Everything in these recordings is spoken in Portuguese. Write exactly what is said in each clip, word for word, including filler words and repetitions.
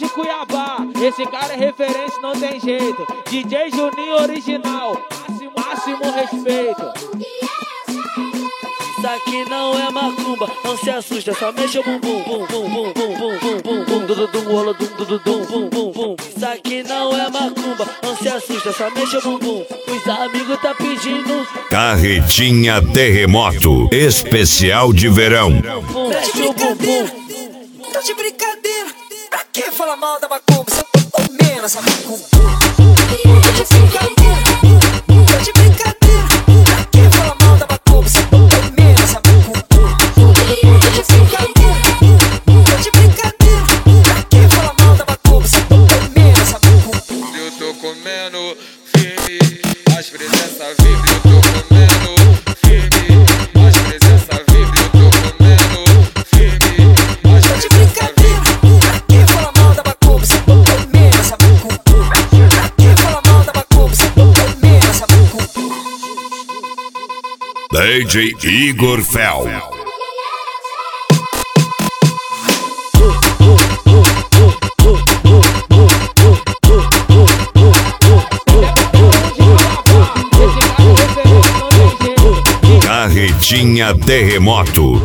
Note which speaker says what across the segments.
Speaker 1: de Cuiabá. Esse cara é referência, não tem jeito. D J Juninho original, máximo, máximo respeito.
Speaker 2: Isso aqui não é macumba, não se assusta, só mexe o bumbum, bum, bum, bum, bum, bum, bum, bum, bum, dududum, rola, dum, dududum, bum, bum, bum. Isso aqui não é macumba, não se assusta, só mexe o bumbum. Os amigos tá pedindo.
Speaker 3: Carretinha Terremoto, especial de verão.
Speaker 2: Mexe o bumbum.
Speaker 4: Tá de brincadeira, pra que falar mal da macumba? Se eu tô comendo essa macumba. Tá de brincadeira, tá de brincadeira, pra que falar mal da macumba? Se eu tô comendo essa macumba. Tá de brincadeira, tá de brincadeira, pra que falar mal da macumba? Se eu tô comendo essa macumba.
Speaker 5: Eu tô comendo firme, as presenças vibram. Eu tô comendo firme, as presenças vibram. Eu tô comendo firme, as
Speaker 4: Tá de brincadeira, pra que falar mal da macumba? Se eu tô comendo essa macumba. Pra que falar mal da macumba? Se eu tô comendo essa macumba.
Speaker 3: D J Igor Fel. Carretinha Terremoto.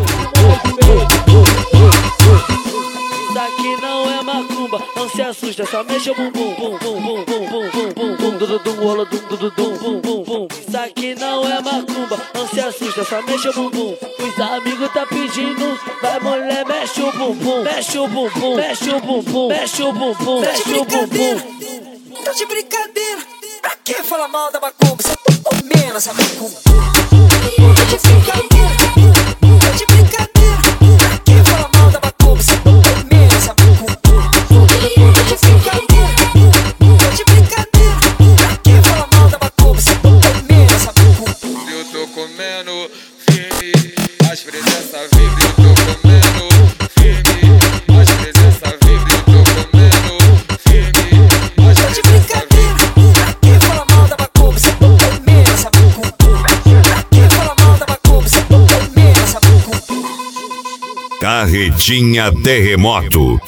Speaker 2: Isso aqui não é macumba, não se assusta, só mexe o bumbum, bum, bum, bum, bum, bum, bum, bum, bum, dududum, rola, dum, dududum, bum, bum, bum. Isso aqui não é macumba, não se assusta, só mexe o bumbum. Os amigos tá pedindo, vai mulher, mexe o bumbum, mexe o bumbum, mexe o bumbum, mexe o bumbum, mexe o bumbum.
Speaker 4: Tá de brincadeira, pra que falar mal da macumba? Se eu tô comendo essa macumba. Tá de brincadeira, tá de brincadeira, pra que falar mal da macumba? Se eu tô comendo essa macumba. Tá de brincadeira, tá de brincadeira, pra que falar mal da macumba? Se eu tô comendo essa macumba.
Speaker 5: Eu tô comendo firme, as presenças vibram. Eu tô comendo firme, as presenças vibram. Eu tô comendo firme, as
Speaker 4: Tá de
Speaker 5: presenças
Speaker 4: brincadeira, pra que falar mal da macumba? Se eu tô comendo essa macumba. Pra que falar mal da macumba? Se eu tô comendo essa macumba.
Speaker 3: Carretinha Terremoto.